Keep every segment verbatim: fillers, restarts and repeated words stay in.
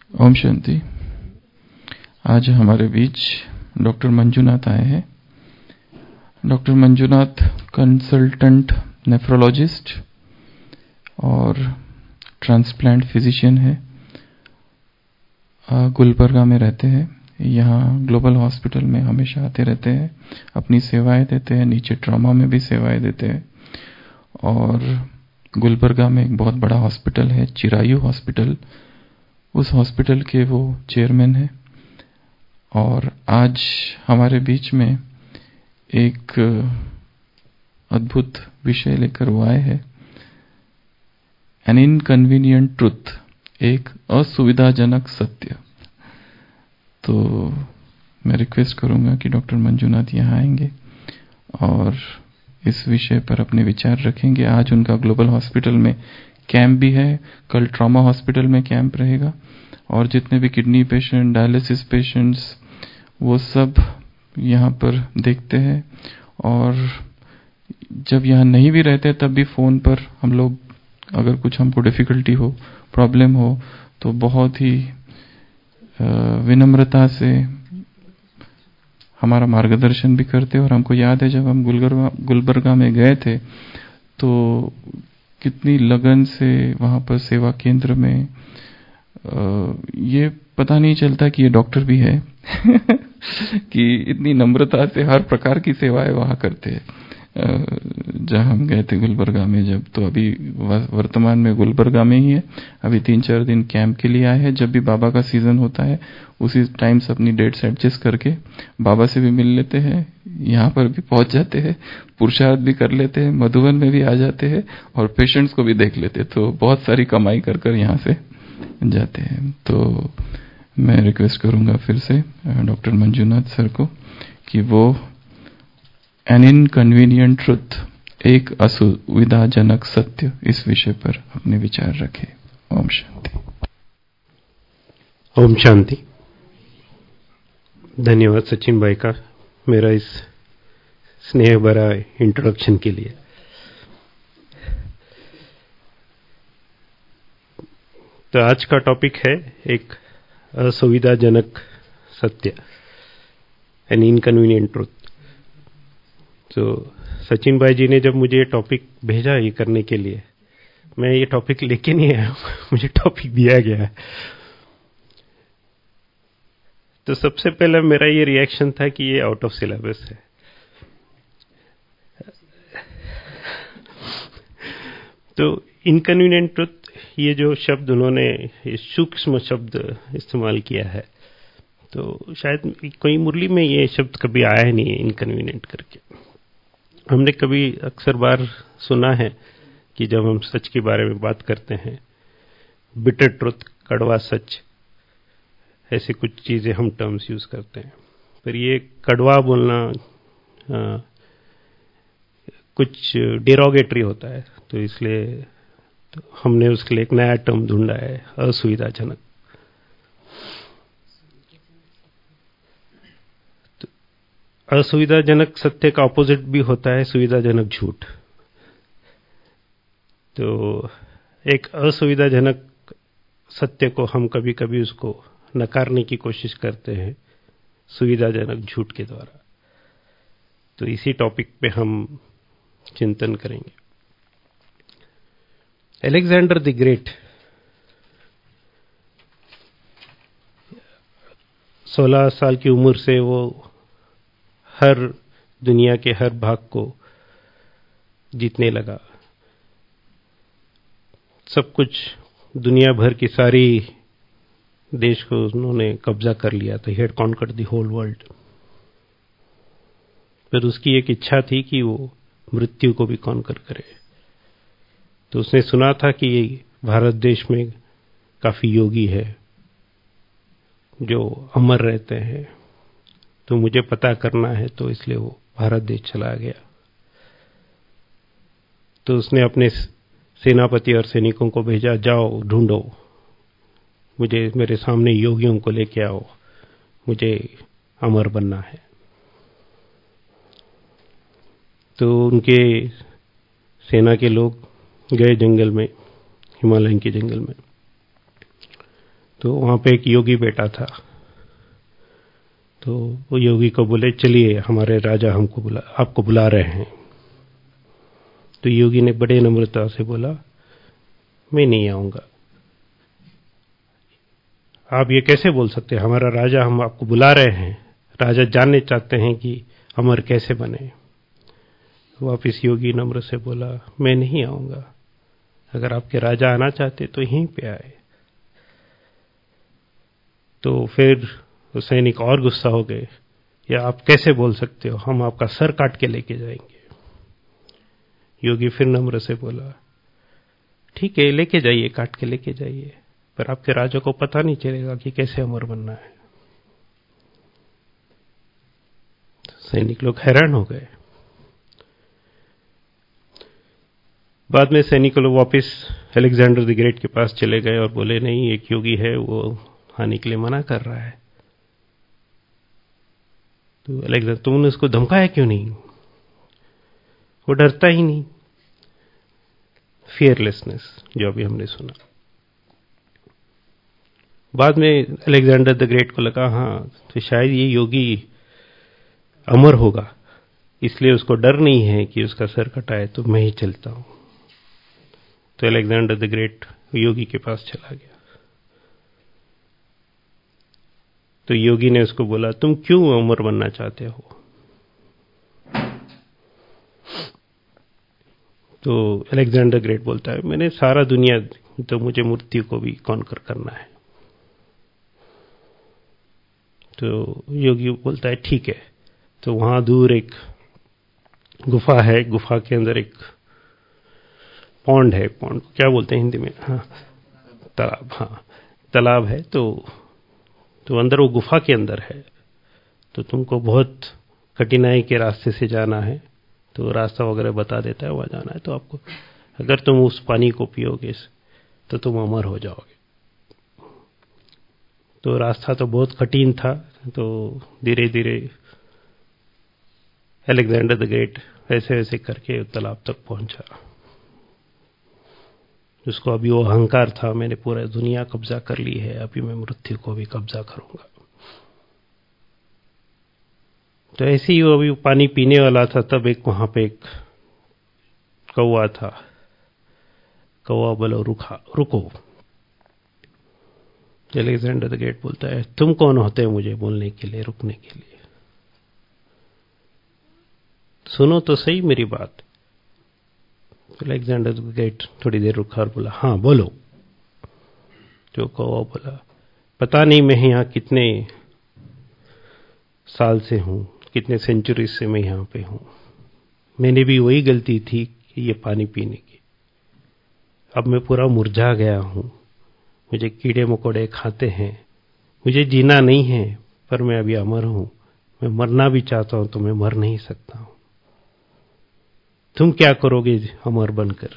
ओम शांति। आज हमारे बीच डॉक्टर मंजुनाथ आए हैं। डॉक्टर मंजुनाथ कंसल्टेंट नेफ्रोलॉजिस्ट और ट्रांसप्लांट फिजिशियन है। गुलबर्गा में रहते हैं। यहाँ ग्लोबल हॉस्पिटल में हमेशा आते रहते हैं, अपनी सेवाएं देते हैं। नीचे ट्रॉमा में भी सेवाएं देते हैं। और गुलबर्गा में एक बहुत बड़ा हॉस्पिटल है, चिरायु हॉस्पिटल, उस हॉस्पिटल के वो चेयरमैन हैं। और आज हमारे बीच में एक अद्भुत विषय लेकर वो आए हैं, एन इनकन्वीनियंट ट्रुथ, एक असुविधाजनक सत्य। तो मैं रिक्वेस्ट करूंगा कि डॉक्टर मंजुनाथ यहाँ आएंगे और इस विषय पर अपने विचार रखेंगे। आज उनका ग्लोबल हॉस्पिटल में कैंप भी है, कल ट्रॉमा हॉस्पिटल में कैंप रहेगा। और जितने भी किडनी पेशेंट, डायलिसिस पेशेंट्स, वो सब यहाँ पर देखते हैं। और जब यहाँ नहीं भी रहते तब भी फ़ोन पर हम लोग, अगर कुछ हमको डिफ़िकल्टी हो, प्रॉब्लम हो, तो बहुत ही विनम्रता से हमारा मार्गदर्शन भी करते। और हमको याद है जब हम गुलबर्गा गुलबर्गा में गए थे तो कितनी लगन से वहाँ पर सेवा केंद्र में आ, ये पता नहीं चलता कि ये डॉक्टर भी है कि इतनी नम्रता से हर प्रकार की सेवाएं वहाँ करते हैं। जहाँ हम गए थे गुलबर्गा में जब, तो अभी वर्तमान में गुलबर्गा में ही है। अभी तीन चार दिन कैंप के लिए आए हैं। जब भी बाबा का सीजन होता है उसी टाइम से अपनी डेट्स एडजस्ट करके बाबा से भी मिल लेते हैं, यहाँ पर भी पहुंच जाते हैं, पुरुषार्थ भी कर लेते हैं, मधुबन में भी आ जाते हैं और पेशेंट्स को भी देख लेते हैं। तो बहुत सारी कमाई कर कर यहाँ से जाते हैं। तो मैं रिक्वेस्ट करूंगा फिर से डॉक्टर मंजुनाथ सर को कि वो एन इनकन्वीनियंट ट्रुथ, एक असुविधाजनक सत्य, इस विषय पर अपने विचार रखें। ओम शांति। ओम शांति। धन्यवाद सचिन भाई का मेरा इस स्नेह भरा इंट्रोडक्शन के लिए। तो आज का टॉपिक है एक असुविधाजनक सत्य, एन इनकन्वीनियंट ट्रुथ। तो सचिन भाई जी ने जब मुझे ये टॉपिक भेजा ये करने के लिए, मैं ये टॉपिक लेके नहीं आया, मुझे टॉपिक दिया गया है। तो सबसे पहले मेरा ये रिएक्शन था कि ये आउट ऑफ सिलेबस है। तो इनकन्वीनियंट ट्रुथ, ये जो शब्द उन्होंने, ये सूक्ष्म शब्द इस्तेमाल किया है, तो शायद कोई मुरली में ये शब्द कभी आया ही नहीं है, इनकन्वीनियंट करके। हमने कभी अक्सर बार सुना है कि जब हम सच के बारे में बात करते हैं, बिटर ट्रुथ, कड़वा सच, ऐसे कुछ चीजें हम टर्म्स यूज करते हैं। पर ये कड़वा बोलना आ, कुछ डेरोगेटरी होता है, तो इसलिए तो हमने उसके लिए एक नया टर्म ढूंढा है, असुविधाजनक। तो असुविधाजनक सत्य का ऑपोजिट भी होता है सुविधाजनक झूठ। तो एक असुविधाजनक सत्य को हम कभी कभी उसको नकारने की कोशिश करते हैं सुविधाजनक झूठ के द्वारा। तो इसी टॉपिक पे हम चिंतन करेंगे। अलेक्जेंडर द ग्रेट सोलह साल की उम्र से वो हर दुनिया के हर भाग को जीतने लगा। सब कुछ, दुनिया भर की सारी देश को उन्होंने कब्जा कर लिया था। He had conquered the whole world. फिर उसकी एक इच्छा थी कि वो मृत्यु को भी कॉन्कर करे। तो उसने सुना था कि भारत देश में काफी योगी है जो अमर रहते हैं, तो मुझे पता करना है। तो इसलिए वो भारत देश चला गया। तो उसने अपने सेनापति और सैनिकों को भेजा, जाओ ढूंढो मुझे, मेरे सामने योगियों को लेके आओ, मुझे अमर बनना है। तो उनके सेना के लोग गए जंगल में, हिमालय के जंगल में। तो वहां पे एक योगी बैठा था। तो वो योगी को बोले, चलिए हमारे राजा हमको बुला आपको बुला रहे हैं। तो योगी ने बड़े नम्रता से बोला, मैं नहीं आऊंगा। आप ये कैसे बोल सकते हैं, हमारा राजा, हम आपको बुला रहे हैं। राजा जानने चाहते हैं कि अमर कैसे बने। वापिस योगी नम्र से बोला, मैं नहीं आऊंगा। अगर आपके राजा आना चाहते तो यहीं पे आए। तो फिर सैनिक और गुस्सा हो गए, या आप कैसे बोल सकते हो, हम आपका सर काट के लेके जाएंगे। योगी फिर नम्र से बोला, ठीक है लेके जाइए, काट के लेके जाइए, पर आपके राजा को पता नहीं चलेगा कि कैसे अमर बनना है। सैनिक लोग हैरान हो गए। बाद में सैनिक लोग वापस अलेक्जेंडर द ग्रेट के पास चले गए और बोले, नहीं, एक योगी है, वो आने के लिए मना कर रहा है। तो अलेक्जेंडर, तुमने उसको धमकाया क्यों नहीं? वो डरता ही नहीं। फियरलेसनेस, जो अभी हमने सुना। बाद में अलेक्जेंडर द ग्रेट को लगा, हाँ तो शायद ये योगी अमर होगा, इसलिए उसको डर नहीं है कि उसका सर कटाए, तो मैं ही चलता हूं। तो अलेक्जेंडर द ग्रेट योगी के पास चला गया। तो योगी ने उसको बोला, तुम क्यों अमर बनना चाहते हो? तो अलेक्जेंडर ग्रेट बोलता है, मैंने सारा दुनिया, तो मुझे मृत्यु को भी कॉन्कर करना है। तो योगी बोलता है, ठीक है। तो वहां दूर एक गुफा है, गुफा के अंदर एक पॉन्ड है। पॉन्ड क्या बोलते हैं हिंदी में? हाँ, तालाब। हाँ, तालाब है। तो तो अंदर वो गुफा के अंदर है। तो तुमको बहुत कठिनाई के रास्ते से जाना है, तो रास्ता वगैरह बता देता है, वहां जाना है। तो आपको, अगर तुम उस पानी को पियोगे तो तुम अमर हो जाओगे। तो रास्ता तो बहुत कठिन था। तो धीरे धीरे अलेक्जेंडर द ग्रेट ऐसे ऐसे करके तालाब तक पहुंचा। उसको अभी वो अहंकार था, मैंने पूरा दुनिया कब्जा कर ली है, अभी मैं मृत्यु को भी कब्जा करूंगा। तो ऐसे ही वो अभी पानी पीने वाला था, तब एक वहां पे एक कौवा था। कौवा बोलो, रुका रुको। अलेक्जेंडर द ग्रेट बोलता है, तुम कौन होते हो मुझे बोलने के लिए, रुकने के लिए? सुनो तो सही मेरी बात। अलेक्जेंडर द ग्रेट थोड़ी देर रुका और बोला, हाँ बोलो। जो कौवा बोला, पता नहीं मैं यहां कितने साल से हूं, कितने सेंचुरी से मैं यहां पे हूं। मैंने भी वही गलती थी कि ये पानी पीने की। अब मैं पूरा मुरझा गया हूं, मुझे कीड़े मकोड़े खाते हैं, मुझे जीना नहीं है, पर मैं अभी अमर हूं। मैं मरना भी चाहता हूं तो मैं मर नहीं सकता हूं। तुम क्या करोगे अमर बनकर?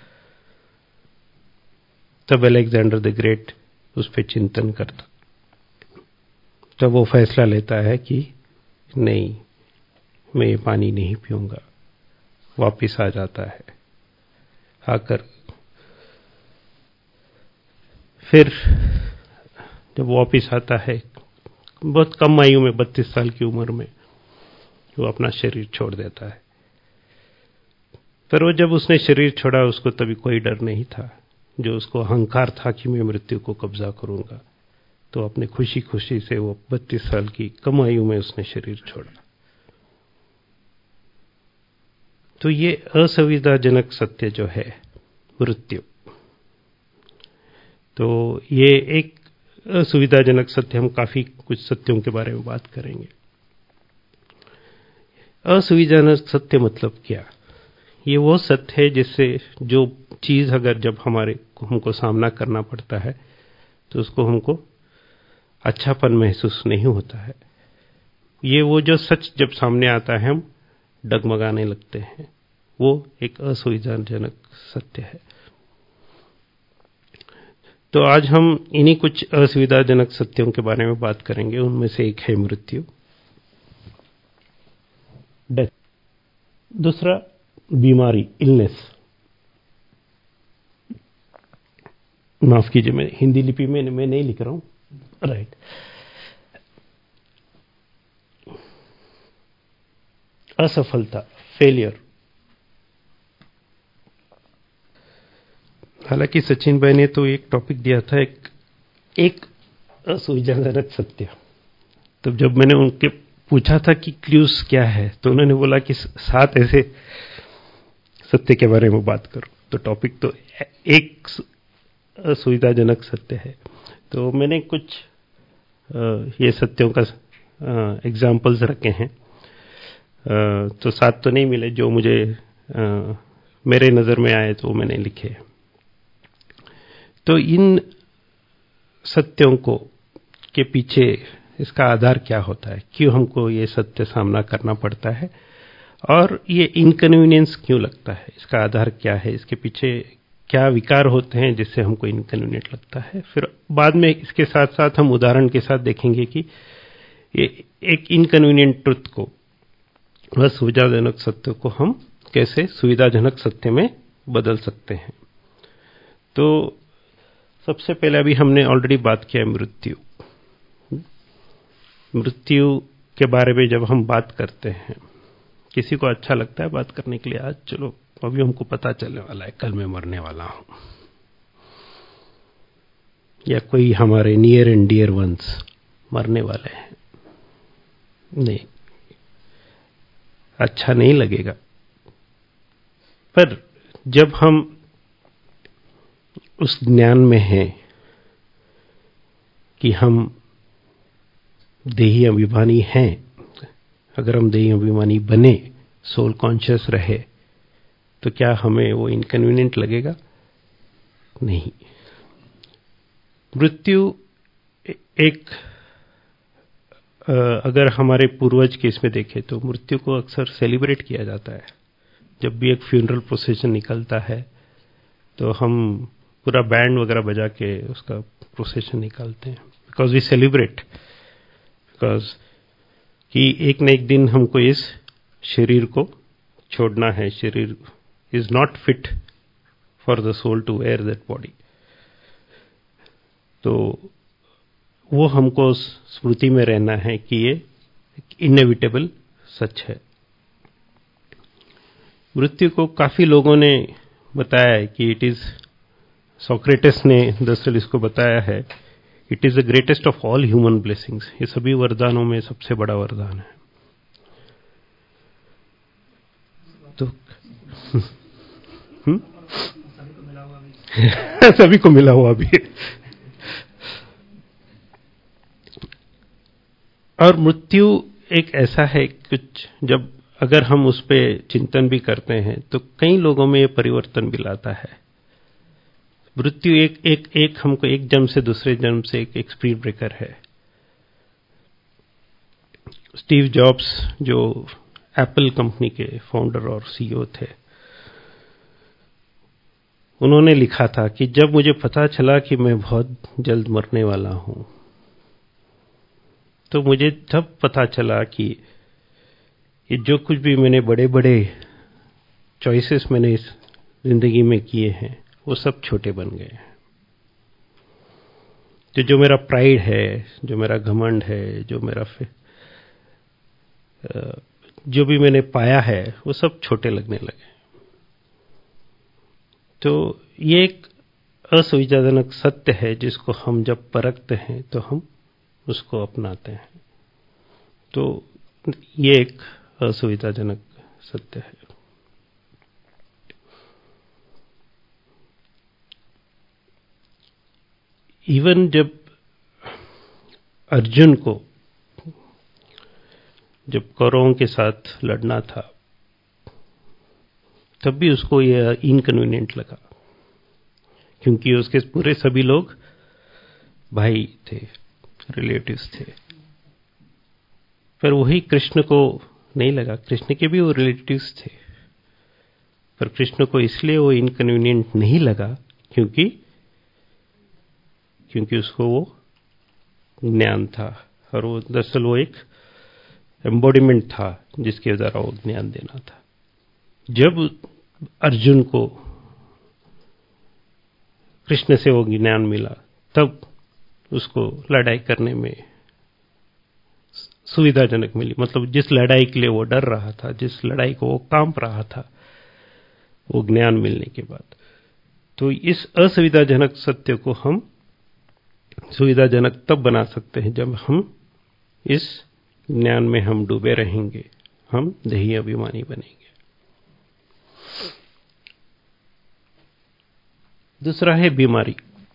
तब अलेक्जेंडर द ग्रेट उस पर चिंतन करता, तब वो फैसला लेता है कि नहीं, मैं ये पानी नहीं पीऊंगा। वापिस आ जाता है। आकर फिर जब वापिस आता है, बहुत कम आयु में, बत्तीस साल की उम्र में, वो अपना शरीर छोड़ देता है। पर वो जब उसने शरीर छोड़ा, उसको तभी कोई डर नहीं था। जो उसको अहंकार था कि मैं मृत्यु को कब्जा करूंगा, तो अपने खुशी खुशी से वो बत्तीस साल की कम आयु में उसने शरीर छोड़ा। तो ये असुविधाजनक सत्य जो है मृत्यु, तो ये एक असुविधाजनक सत्य, हम काफी कुछ सत्यों के बारे में बात करेंगे। असुविधाजनक सत्य मतलब क्या? ये वो सत्य है जिससे जो चीज अगर जब हमारे हमको सामना करना पड़ता है तो उसको हमको अच्छापन महसूस नहीं होता है। ये वो जो सच जब सामने आता है हम डगमगाने लगते हैं, वो एक असुविधाजनक सत्य है। तो आज हम इन्हीं कुछ असुविधाजनक सत्यों के बारे में बात करेंगे। उनमें से एक है मृत्यु, डेथ। दूसरा बीमारी, इलनेस। माफ कीजिए, मैं हिंदी लिपि में मैं नहीं लिख रहा हूं, राइट। असफलता, फेलियर। हालांकि सचिन भाई ने तो एक टॉपिक दिया था, एक एक असुविधाजनक सत्य। तब जब मैंने उनके पूछा था कि क्लूज क्या है, तो उन्होंने बोला कि सात ऐसे सत्य के बारे में बात करो। तो टॉपिक तो एक असुविधाजनक सत्य है। तो मैंने कुछ ये सत्यों का एग्जाम्पल्स रखे हैं। तो सात तो नहीं मिले, जो मुझे मेरे नज़र में आए तो मैंने लिखे। तो इन सत्यों को के पीछे इसका आधार क्या होता है, क्यों हमको ये सत्य सामना करना पड़ता है, और ये इनकन्वीनियंस क्यों लगता है, इसका आधार क्या है, इसके पीछे क्या विकार होते हैं जिससे हमको इनकन्वीनियंट लगता है। फिर बाद में इसके साथ साथ हम उदाहरण के साथ देखेंगे कि ये एक इनकन्वीनियंट ट्रुथ को, असुविधाजनक सत्य को हम कैसे सुविधाजनक सत्य में बदल सकते हैं। तो सबसे पहले अभी हमने ऑलरेडी बात किया है मृत्यु। मृत्यु के बारे में जब हम बात करते हैं, किसी को अच्छा लगता है बात करने के लिए, आज चलो अभी हमको पता चलने वाला है कल मैं मरने वाला हूं, या कोई हमारे नियर एंड डियर वंस मरने वाले हैं, नहीं, अच्छा नहीं लगेगा। पर जब हम उस ज्ञान में हैं कि हम देही अभिमानी हैं, अगर हम देही अभिमानी बने, सोल कॉन्शियस रहे, तो क्या हमें वो इनकन्वीनियंट लगेगा? नहीं। मृत्यु एक, अगर हमारे पूर्वज के इसमें देखें तो मृत्यु को अक्सर सेलिब्रेट किया जाता है। जब भी एक फ्यूनरल प्रोसेशन निकलता है तो हम पूरा बैंड वगैरह बजा के उसका प्रोसेशन निकालते हैं, बिकॉज वी सेलिब्रेट, बिकॉज कि एक न एक दिन हमको इस शरीर को छोड़ना है। शरीर is not fit for the soul to wear that body. तो वो हमको स्मृति में रहना है कि ये इनएविटेबल सच है। मृत्यु को काफी लोगों ने बताया है कि इट इज, सोक्रेटिस ने दरअसल इसको बताया है, it is the greatest of all human blessings. ये सभी वरदानों में सबसे बड़ा वरदान है। तो हुँ? सभी को मिला हुआ भी है। और मृत्यु एक ऐसा है कुछ, जब अगर हम उस पे चिंतन भी करते हैं तो कई लोगों में ये परिवर्तन भी लाता है। मृत्यु एक एक एक हमको एक जन्म से दूसरे जन्म से एक, एक स्पीड ब्रेकर है। स्टीव जॉब्स जो एप्पल कंपनी के फाउंडर और सीईओ थे, उन्होंने लिखा था कि जब मुझे पता चला कि मैं बहुत जल्द मरने वाला हूं, तो मुझे तब पता चला कि ये जो कुछ भी मैंने बड़े बड़े चॉइसेस मैंने इस जिंदगी में किए हैं वो सब छोटे बन गए हैं। तो जो मेरा प्राइड है, जो मेरा घमंड है, जो मेरा जो भी मैंने पाया है वो सब छोटे लगने लगे। तो ये एक असुविधाजनक सत्य है जिसको हम जब परखते हैं तो हम उसको अपनाते हैं। तो ये एक असुविधाजनक सत्य है। इवन जब अर्जुन को जब कौरवों के साथ लड़ना था, तब भी उसको यह इनकन्वीनियंट लगा, क्योंकि उसके पूरे सभी लोग भाई थे, रिलेटिव्स थे। पर वही कृष्ण को नहीं लगा। कृष्ण के भी वो रिलेटिव्स थे, पर कृष्ण को इसलिए वो इनकन्वीनियंट नहीं लगा क्योंकि क्योंकि उसको वो ज्ञान था, और वो दरअसल वो एक एम्बॉडीमेंट था जिसके द्वारा वो ज्ञान देना था। जब अर्जुन को कृष्ण से वो ज्ञान मिला, तब उसको लड़ाई करने में सुविधाजनक मिली। मतलब जिस लड़ाई के लिए वो डर रहा था, जिस लड़ाई को वो कांप रहा था, वो ज्ञान मिलने के बाद। तो इस असुविधाजनक सत्य को हम सुविधाजनक तब बना सकते हैं जब हम इस ज्ञान में हम डूबे रहेंगे, हम देही अभिमानी बनेंगे। दूसरा है बीमारी।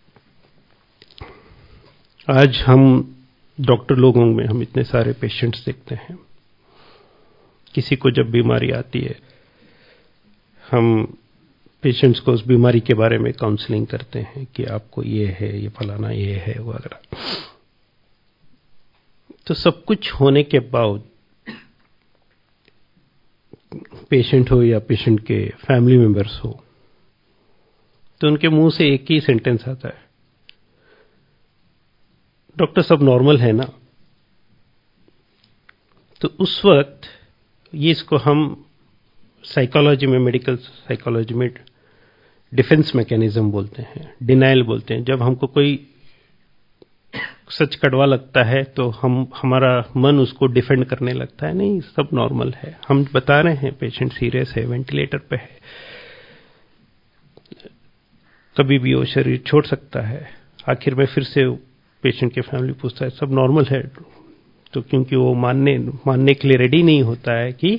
आज हम डॉक्टर लोगों में हम इतने सारे पेशेंट्स देखते हैं। किसी को जब बीमारी आती है, हम पेशेंट्स को उस बीमारी के बारे में काउंसलिंग करते हैं कि आपको ये है, ये फलाना ये है वगैरह। तो सब कुछ होने के बाद पेशेंट हो या पेशेंट के फैमिली मेंबर्स हो, तो उनके मुंह से एक ही सेंटेंस आता है, डॉक्टर सब नॉर्मल है ना। तो उस वक्त ये इसको हम साइकोलॉजी में, मेडिकल साइकोलॉजी में डिफेंस मैकेनिज्म बोलते हैं, डिनायल बोलते हैं। जब हमको कोई सच कड़वा लगता है तो हम हमारा मन उसको डिफेंड करने लगता है, नहीं सब नॉर्मल है। हम बता रहे हैं पेशेंट सीरियस है, वेंटिलेटर पे है, कभी भी वो शरीर छोड़ सकता है। आखिर में फिर से पेशेंट के फैमिली पूछता है सब नॉर्मल है, तो क्योंकि वो मानने मानने के लिए रेडी नहीं होता है कि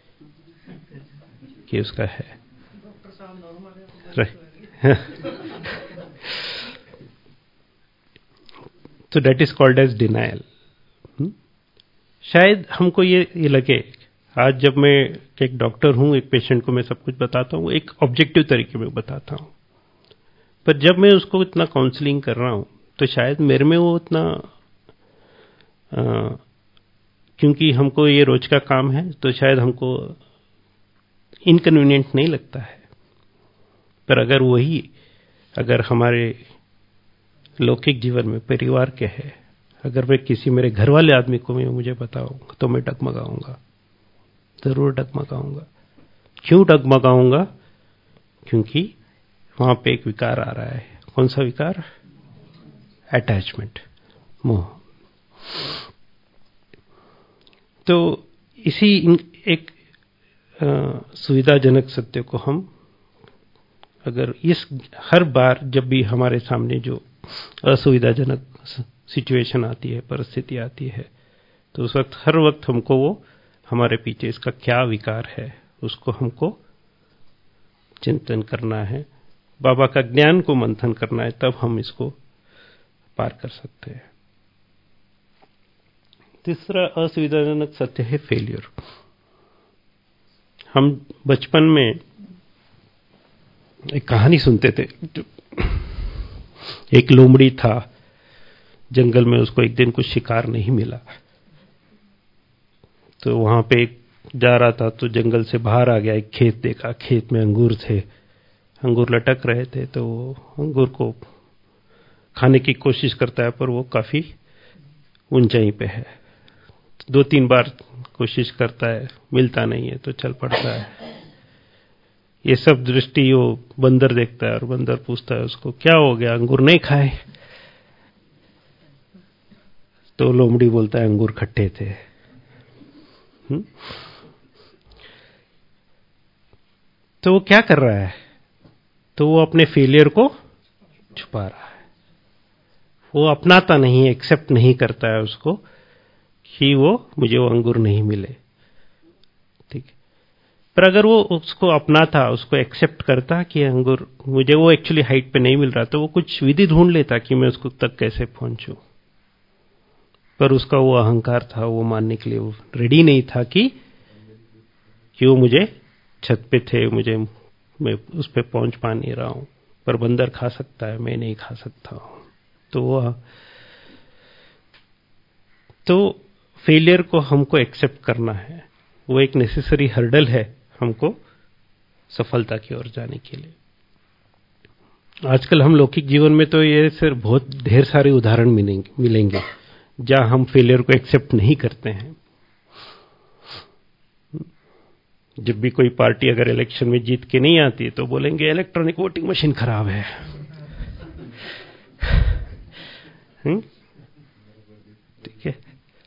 कि उसका है। डॉक्टर साहब नॉर्मल है। तो that is called as denial. शायद हमको ये ये लगे, आज जब मैं एक डॉक्टर हूं, एक पेशेंट को मैं सब कुछ बताता हूं, एक ऑब्जेक्टिव तरीके में बताता हूं, पर जब मैं उसको इतना काउंसलिंग कर रहा हूं तो शायद मेरे में वो इतना, आ, क्योंकि हमको ये रोज का काम है तो शायद हमको इनकन्वीनियंट नहीं लगता है। पर अगर वही अगर हमारे लौकिक जीवन में परिवार के है, अगर मैं किसी मेरे घर वाले आदमी को मैं मुझे बताऊंगा तो मैं डगमगाऊंगा, जरूर डगमगाऊंगा। क्यों डगमगाऊंगा? क्योंकि वहां पे एक विकार आ रहा है। कौन सा विकार? अटैचमेंट, मोह। तो इसी एक सुविधाजनक सत्य को हम अगर इस हर बार जब भी हमारे सामने जो असुविधाजनक सिचुएशन आती है, परिस्थिति आती है, तो उस वक्त हर वक्त हमको वो हमारे पीछे इसका क्या विकार है उसको हमको चिंतन करना है, बाबा का ज्ञान को मंथन करना है, तब हम इसको पार कर सकते हैं। तीसरा असुविधाजनक सत्य है फेलियर। हम बचपन में एक कहानी सुनते थे। एक लोमड़ी था, जंगल में उसको एक दिन कुछ शिकार नहीं मिला, तो वहां पे जा रहा था तो जंगल से बाहर आ गया, एक खेत देखा, खेत में अंगूर थे, अंगूर लटक रहे थे, तो वो अंगूर को खाने की कोशिश करता है पर वो काफी ऊंचाई पे है। दो तीन बार कोशिश करता है, मिलता नहीं है तो चल पड़ता है। ये सब दृष्टि वो बंदर देखता है और बंदर पूछता है उसको, क्या हो गया, अंगूर नहीं खाए? तो लोमड़ी बोलता है, अंगूर खट्टे थे। हुँ? तो वो क्या कर रहा है? तो वो अपने फेलियर को छुपा रहा है। वो अपनाता नहीं है, एक्सेप्ट नहीं करता है उसको कि वो मुझे वो अंगूर नहीं मिले। ठीक है, पर अगर वो उसको अपनाता, उसको एक्सेप्ट करता कि अंगूर मुझे वो एक्चुअली हाइट पे नहीं मिल रहा, तो वो कुछ विधि ढूंढ लेता कि मैं उसको तक कैसे पहुंचूं। पर उसका वो अहंकार था, वो मानने के लिए वो रेडी नहीं था कि कि वो मुझे छत पे थे, मुझे मैं उस पे पहुंच पा नहीं रहा हूं, पर बंदर खा सकता है, मैं नहीं खा सकता हूं। तो वो तो फेलियर को हमको एक्सेप्ट करना है, वो एक नेसेसरी हर्डल है हमको सफलता की ओर जाने के लिए। आजकल हम लौकिक जीवन में तो ये सिर्फ बहुत ढेर सारे उदाहरण मिलेंगे मिलेंगे जहां हम फेलियर को एक्सेप्ट नहीं करते हैं। जब भी कोई पार्टी अगर इलेक्शन में जीत के नहीं आती है तो बोलेंगे इलेक्ट्रॉनिक वोटिंग मशीन खराब है। ठीक है,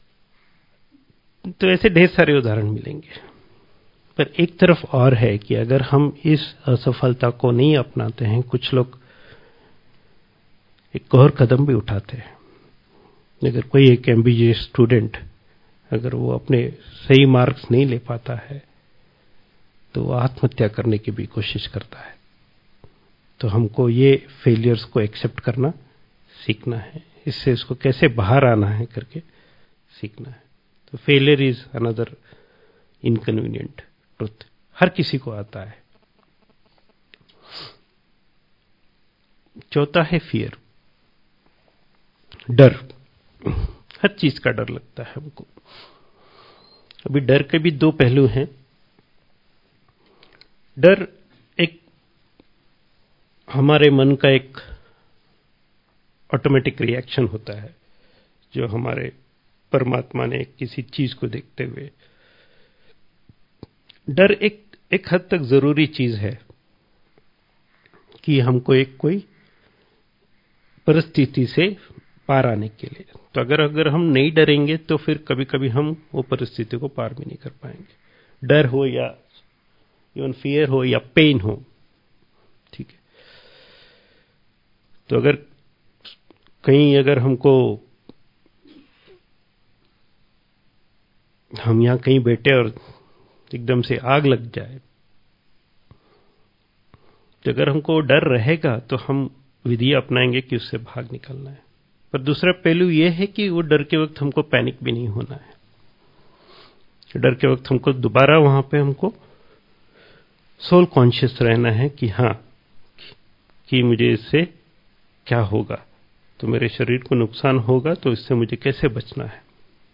तो ऐसे ढेर सारे उदाहरण मिलेंगे। पर एक तरफ और है कि अगर हम इस असफलता को नहीं अपनाते हैं, कुछ लोग एक और कदम भी उठाते हैं। अगर कोई एक एम्बिशियस स्टूडेंट अगर वो अपने सही मार्क्स नहीं ले पाता है तो वो आत्महत्या करने की भी कोशिश करता है। तो हमको ये फेलियर्स को एक्सेप्ट करना सीखना है, इससे इसको कैसे बाहर आना है करके सीखना है। तो failure is another inconvenient truth, हर किसी को आता है। चौथा है फियर, डर। हर चीज का डर लगता है हमको। अभी डर के भी दो पहलू हैं। डर एक हमारे मन का एक ऑटोमेटिक रिएक्शन होता है जो हमारे परमात्मा ने किसी चीज को देखते हुए। डर एक एक हद तक जरूरी चीज है कि हमको एक कोई परिस्थिति से पार आने के लिए। तो अगर अगर हम नहीं डरेंगे तो फिर कभी कभी हम वो परिस्थिति को पार भी नहीं कर पाएंगे। डर हो या इवन फियर हो या पेन हो, ठीक है। तो अगर कहीं अगर हमको हम यहां कहीं बैठे और एकदम से आग लग जाए, तो अगर हमको डर रहेगा तो हम विधि अपनाएंगे कि उससे भाग निकलना है। पर दूसरा पहलू यह है कि वो डर के वक्त हमको पैनिक भी नहीं होना है। डर के वक्त हमको दोबारा वहां पे हमको सोल कॉन्शियस रहना है कि हाँ, कि मुझे इससे क्या होगा, तो मेरे शरीर को नुकसान होगा, तो इससे मुझे कैसे बचना है।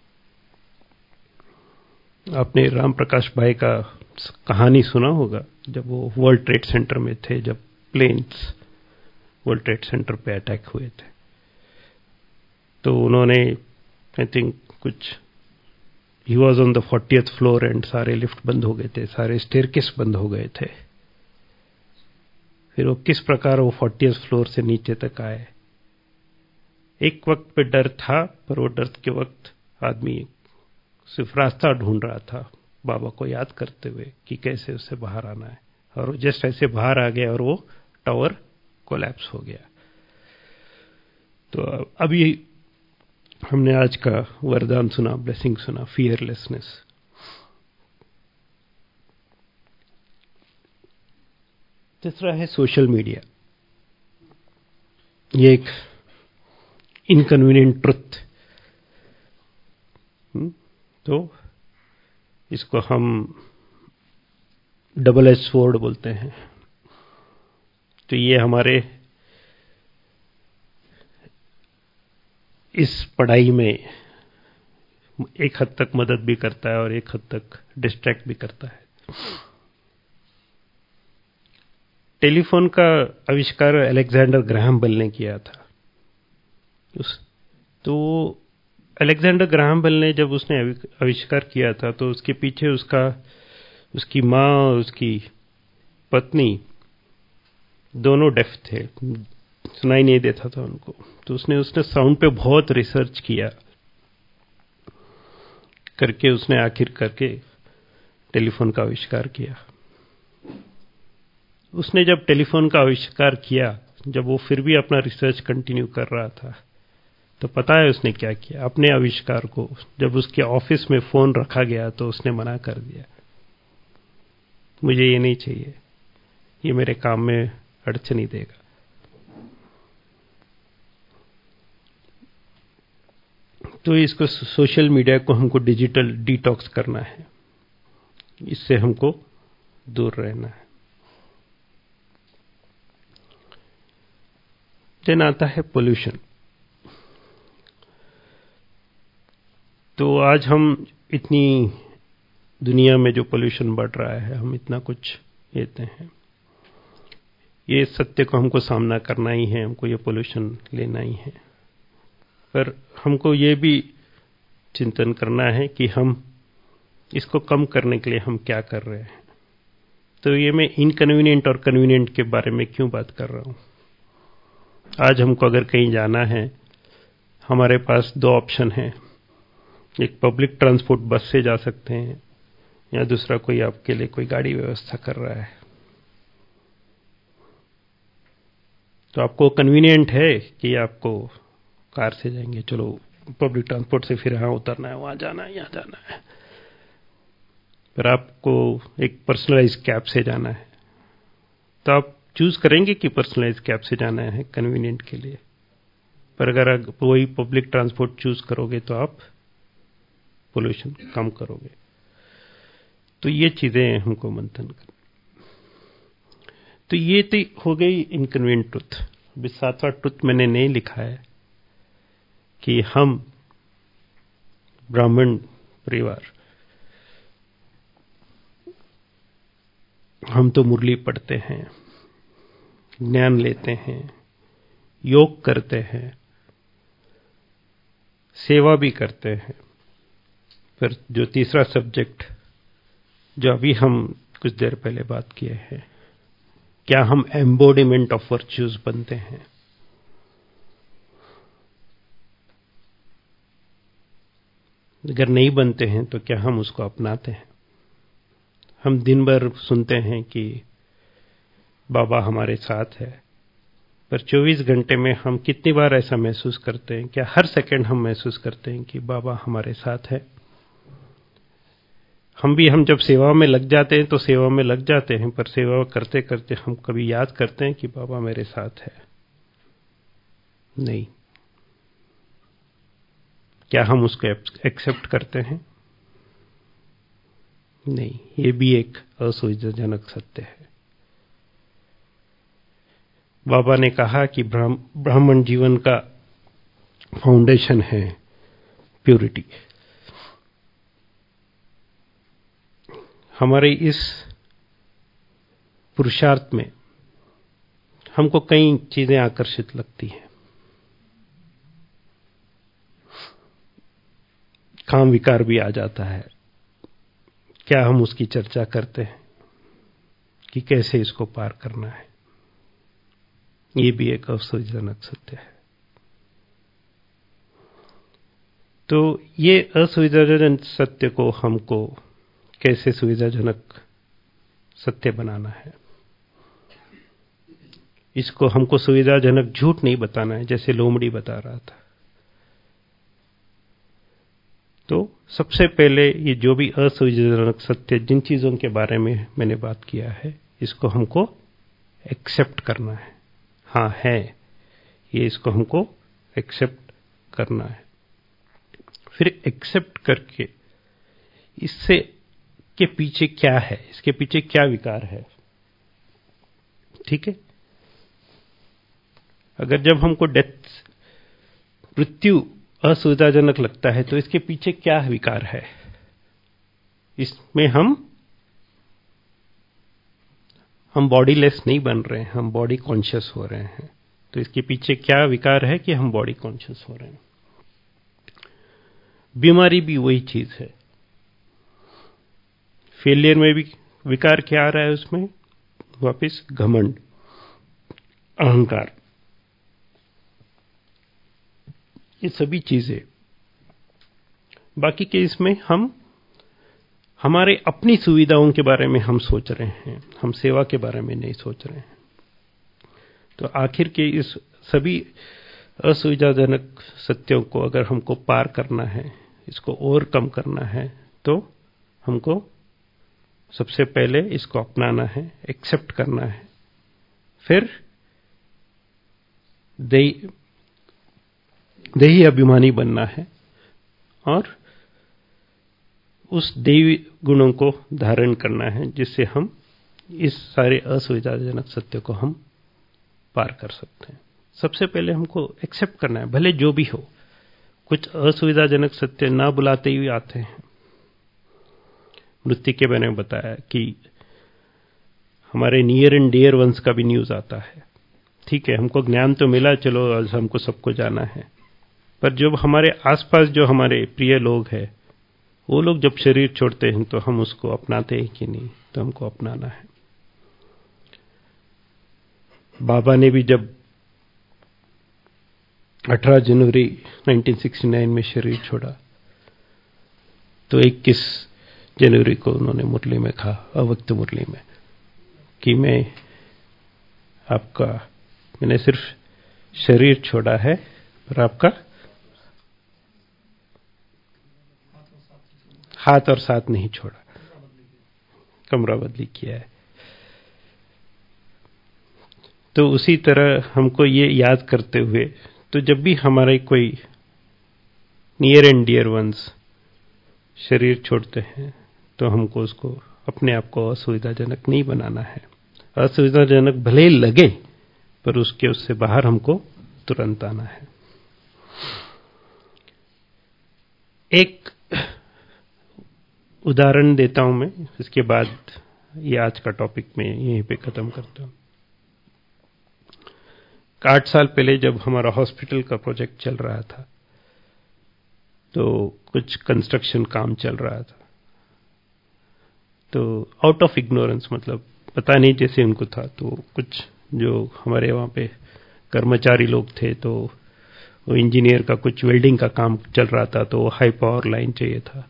आपने राम प्रकाश भाई का कहानी सुना होगा, जब वो वर्ल्ड ट्रेड सेंटर में थे, जब प्लेन्स वर्ल्ड ट्रेड सेंटर पे अटैक हुए थे। तो उन्होंने आई थिंक कुछ he was on the fortieth floor and सारे लिफ्ट बंद हो गए थे, सारे स्टेयरकेस बंद हो गए थे। फिर वो किस प्रकार वो फोर्टियथ फ्लोर से नीचे तक आए। एक वक्त पे डर था, पर वो डर के वक्त आदमी सिर्फ रास्ता ढूंढ रहा था, बाबा को याद करते हुए कि कैसे उससे बाहर आना है। और जस्ट ऐसे बाहर आ गया और वो टावर कोलैप्स हो गया। तो अभी हमने आज का वरदान सुना, ब्लेसिंग सुना, फियरलेसनेस। तीसरा है सोशल मीडिया। ये एक इनकन्वीनियंट ट्रुथ। तो इसको हम डबल एज स्वॉर्ड बोलते हैं। तो ये हमारे इस पढ़ाई में एक हद तक मदद भी करता है और एक हद तक डिस्ट्रैक्ट भी करता है। टेलीफोन का आविष्कार अलेक्जेंडर ग्राहम बेल ने किया था। उस तो अलेक्जेंडर ग्राहम बेल ने जब उसने आविष्कार किया था तो उसके पीछे उसका उसकी माँ और उसकी पत्नी दोनों डेफ थे, सुनाई नहीं देता था उनको। तो उसने उसने साउंड पे बहुत रिसर्च किया करके उसने आखिर करके टेलीफोन का आविष्कार किया। उसने जब टेलीफोन का आविष्कार किया, जब वो फिर भी अपना रिसर्च कंटिन्यू कर रहा था, तो पता है उसने क्या किया। अपने आविष्कार को जब उसके ऑफिस में फोन रखा गया तो उसने मना कर दिया, मुझे ये नहीं चाहिए, ये मेरे काम में अड़चन ही देगा। तो इसको सोशल मीडिया को हमको डिजिटल डिटॉक्स करना है, इससे हमको दूर रहना है। देन आता है पोल्यूशन। तो आज हम इतनी दुनिया में जो पोल्यूशन बढ़ रहा है, हम इतना कुछ लेते हैं, ये सत्य को हमको सामना करना ही है, हमको ये पोल्यूशन लेना ही है। पर हमको ये भी चिंतन करना है कि हम इसको कम करने के लिए हम क्या कर रहे हैं। तो ये मैं इनकन्वीनियंट और कन्वीनियंट के बारे में क्यों बात कर रहा हूं। आज हमको अगर कहीं जाना है, हमारे पास दो ऑप्शन हैं। एक पब्लिक ट्रांसपोर्ट बस से जा सकते हैं, या दूसरा कोई आपके लिए कोई गाड़ी व्यवस्था कर रहा है। तो आपको कन्वीनियंट है कि आपको कार से जाएंगे, चलो पब्लिक ट्रांसपोर्ट से फिर यहाँ उतरना है, वहां जाना है, यहाँ जाना है। पर आपको एक पर्सनलाइज कैब से जाना है, तो आप चूज करेंगे कि पर्सनलाइज कैब से जाना है कन्वीनियंट के लिए। पर अगर आप वही पब्लिक ट्रांसपोर्ट चूज करोगे तो आप पोल्यूशन कम करोगे। तो ये चीजें हमको मंथन कर। तो ये तो हो गई इनकन्वीनियंट ट्रुथ। अभी सातवां ट्रुथ मैंने नहीं लिखा है कि हम ब्राह्मण परिवार, हम तो मुरली पढ़ते हैं, ज्ञान लेते हैं, योग करते हैं, सेवा भी करते हैं। फिर जो तीसरा सब्जेक्ट जो अभी हम कुछ देर पहले बात किए हैं, क्या हम एम्बॉडीमेंट ऑफ वर्च्यूज बनते हैं? अगर नहीं बनते हैं तो क्या हम उसको अपनाते हैं? हम दिन भर सुनते हैं कि बाबा हमारे साथ है, पर चौबीस घंटे में हम कितनी बार ऐसा महसूस करते हैं? क्या हर सेकंड हम महसूस करते हैं कि बाबा हमारे साथ है? हम भी हम जब सेवा में लग जाते हैं तो सेवा में लग जाते हैं, पर सेवा करते करते हम कभी याद करते हैं कि बाबा मेरे साथ है? नहीं। क्या हम उसको एक्सेप्ट करते हैं? नहीं। ये भी एक असुविधाजनक सत्य है। बाबा ने कहा कि ब्राह्मण जीवन का फाउंडेशन है प्योरिटी। हमारे इस पुरुषार्थ में हमको कई चीजें आकर्षित लगती हैं। काम विकार भी आ जाता है। क्या हम उसकी चर्चा करते हैं कि कैसे इसको पार करना है? ये भी एक असुविधाजनक सत्य है। तो ये असुविधाजनक सत्य को हमको कैसे सुविधाजनक सत्य बनाना है? इसको हमको सुविधाजनक झूठ नहीं बताना है, जैसे लोमड़ी बता रहा था। तो सबसे पहले ये जो भी असुविधाजनक सत्य, जिन चीजों के बारे में मैंने बात किया है, इसको हमको एक्सेप्ट करना है। हाँ है, ये इसको हमको एक्सेप्ट करना है। फिर एक्सेप्ट करके इससे के पीछे क्या है, इसके पीछे क्या विकार है, ठीक है? अगर जब हमको डेथ, मृत्यु असुविधाजनक लगता है तो इसके पीछे क्या विकार है? इसमें हम हम बॉडीलेस नहीं बन रहे हैं, हम बॉडी कॉन्शियस हो रहे हैं। तो इसके पीछे क्या विकार है कि हम बॉडी कॉन्शियस हो रहे हैं? बीमारी भी वही चीज है। फेलियर में भी विकार क्या आ रहा है? उसमें वापस घमंड, अहंकार, ये सभी चीजें। बाकी के इसमें हम हमारे अपनी सुविधाओं के बारे में हम सोच रहे हैं, हम सेवा के बारे में नहीं सोच रहे हैं। तो आखिर के इस सभी असुविधाजनक सत्यों को अगर हमको पार करना है, इसको ओवरकम करना है, तो हमको सबसे पहले इसको अपनाना है, एक्सेप्ट करना है। फिर देही देही अभिमानी बनना है और उस देवी गुणों को धारण करना है, जिससे हम इस सारे असुविधाजनक सत्य को हम पार कर सकते हैं। सबसे पहले हमको एक्सेप्ट करना है, भले जो भी हो। कुछ असुविधाजनक सत्य ना बुलाते ही आते हैं। मृत्यु के बारे में बताया कि हमारे नियर एंड डियर वंस का भी न्यूज आता है। ठीक है, हमको ज्ञान तो मिला, चलो आज हमको सबको जाना है, पर जब हमारे आसपास जो हमारे प्रिय लोग हैं, वो लोग जब शरीर छोड़ते हैं तो हम उसको अपनाते हैं कि नहीं? तो हमको अपनाना है। बाबा ने भी जब अठारह जनवरी उन्नीस सौ उनहत्तर में शरीर छोड़ा, तो इक्कीस जनवरी को उन्होंने मुरली में कहा, अवक्त मुरली में, कि मैं आपका, मैंने सिर्फ शरीर छोड़ा है पर आपका हाथ और साथ नहीं छोड़ा, कमरा बदली किया है। तो उसी तरह हमको ये याद करते हुए, तो जब भी हमारे कोई नियर एंड डियर वंस शरीर छोड़ते हैं तो हमको उसको, अपने आप को असुविधाजनक नहीं बनाना है। असुविधाजनक भले ही लगे पर उसके उससे बाहर हमको तुरंत आना है। एक उदाहरण देता हूं मैं, इसके बाद ये आज का टॉपिक मैं यहीं पे खत्म करता हूं। आठ साल पहले जब हमारा हॉस्पिटल का प्रोजेक्ट चल रहा था, तो कुछ कंस्ट्रक्शन काम चल रहा था, तो आउट ऑफ इग्नोरेंस, मतलब पता नहीं जैसे उनको था, तो कुछ जो हमारे वहां पे कर्मचारी लोग थे, तो वो इंजीनियर का कुछ वेल्डिंग का काम चल रहा था, तो हाई पावर लाइन चाहिए था,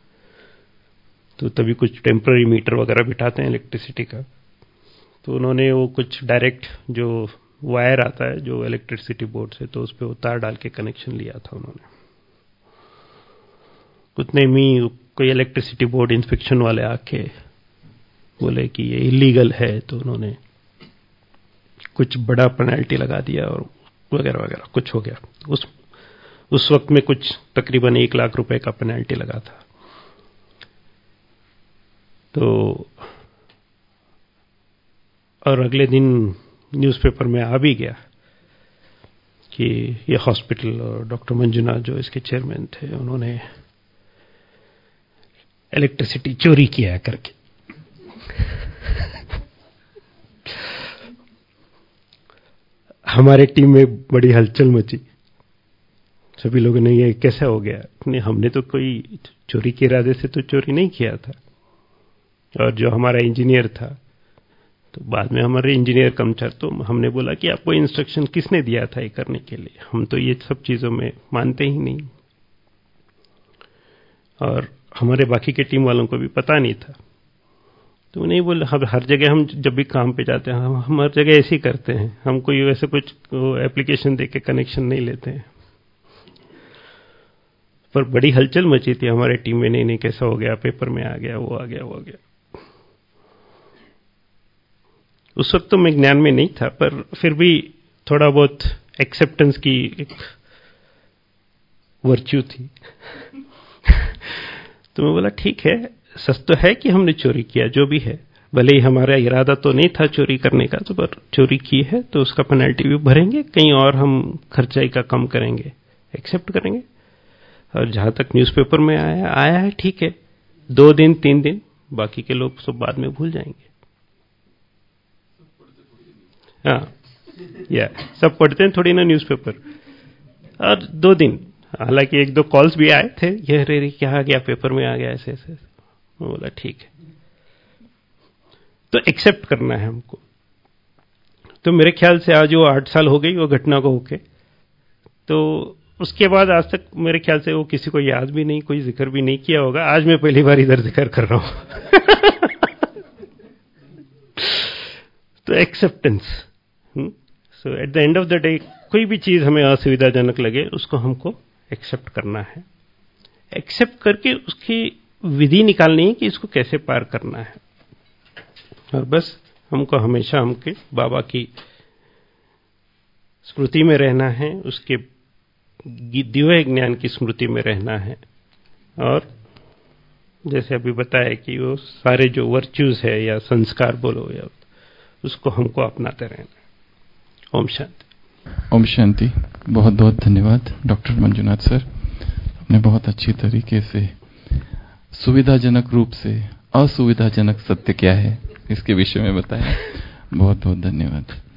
तो तभी कुछ टेम्पररी मीटर वगैरह बिठाते हैं इलेक्ट्रिसिटी का, तो उन्होंने वो कुछ डायरेक्ट जो वायर आता है जो इलेक्ट्रिसिटी बोर्ड से, तो उस पर तार डाल के कनेक्शन लिया था उन्होंने। उतने में कोई इलेक्ट्रिसिटी बोर्ड इंस्पेक्शन वाले आके बोले कि ये इलीगल है, तो उन्होंने कुछ बड़ा पेनल्टी लगा दिया और वगैरह वगैरह कुछ हो गया। उस उस वक्त में कुछ तकरीबन एक लाख रुपए का पेनल्टी लगा था। तो और अगले दिन न्यूज़पेपर में आ भी गया कि ये हॉस्पिटल और डॉक्टर मंजुनाथ जो इसके चेयरमैन थे, उन्होंने इलेक्ट्रिसिटी चोरी किया है करके। हमारे टीम में बड़ी हलचल मची, सभी लोगों ने ये कैसा हो गया, नहीं हमने तो कोई चोरी के इरादे से तो चोरी नहीं किया था। और जो हमारा इंजीनियर था, तो बाद में हमारे इंजीनियर कर्मचारी, तो हमने बोला कि आपको इंस्ट्रक्शन किसने दिया था ये करने के लिए, हम तो ये सब चीजों में मानते ही नहीं। और हमारे बाकी के टीम वालों को भी पता नहीं था, तो नहीं बोले, हम हर जगह, हम जब भी काम पे जाते हैं हम हम हर जगह ऐसे ही करते हैं, हम कोई वैसे कुछ एप्लीकेशन दे के कनेक्शन नहीं लेते हैं। पर बड़ी हलचल मची थी हमारे टीम में, नहीं नहीं कैसा हो गया, पेपर में आ गया, वो आ गया वो आ गया। उस वक्त तो मैं ज्ञान में नहीं था, पर फिर भी थोड़ा बहुत एक्सेप्टेंस की एक वर्च्यू थी। तो मैं बोला ठीक है, सच तो है कि हमने चोरी किया, जो भी है, भले ही हमारा इरादा तो नहीं था चोरी करने का, तो पर चोरी की है तो उसका पेनल्टी भी भरेंगे, कहीं और हम खर्चाई का कम करेंगे, एक्सेप्ट करेंगे। और जहां तक न्यूज़पेपर में आया आया है, ठीक है, दो दिन तीन दिन, बाकी के लोग सब बाद में भूल जाएंगे। हाँ, या सब पढ़ते हैं थोड़ी ना न्यूज़पेपर। और दो दिन, हालांकि एक दो कॉल्स भी आए थे, ये रे क्या आ गया, पेपर में आ गया, ऐसे ऐसे। मैं बोला ठीक है, तो एक्सेप्ट करना है हमको। तो मेरे ख्याल से आज वो आठ साल हो गई वो घटना को होके, तो उसके बाद आज तक मेरे ख्याल से वो किसी को याद भी नहीं, कोई जिक्र भी नहीं किया होगा। आज मैं पहली बार इधर जिक्र कर रहा हूं। तो acceptance, so at the end of the day कोई भी चीज हमें असुविधाजनक लगे उसको हमको एक्सेप्ट करना है। एक्सेप्ट करके उसकी विधि निकालनी है कि इसको कैसे पार करना है। और बस हमको हमेशा हमके बाबा की स्मृति में रहना है, उसके दिव्य ज्ञान की स्मृति में रहना है। और जैसे अभी बताया कि वो सारे जो वर्च्यूज है या संस्कार बोलो, या उसको हमको अपनाते रहना। ओम शांति। ओम शांति। बहुत बहुत धन्यवाद डॉक्टर मंजुनाथ सर, आपने बहुत अच्छी तरीके से सुविधाजनक रूप से असुविधाजनक सत्य क्या है इसके विषय में बताया। बहुत बहुत धन्यवाद।